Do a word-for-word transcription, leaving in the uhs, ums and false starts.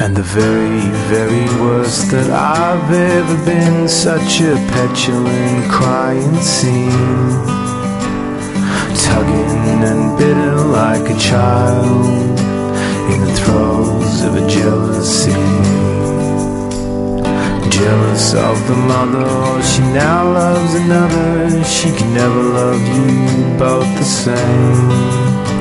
And the very, very worst that I've ever been, such a petulant crying scene, tugging and bitter like a child in the throes of a jealousy. Jealous of the mother, she now loves another. She can never love you both the same.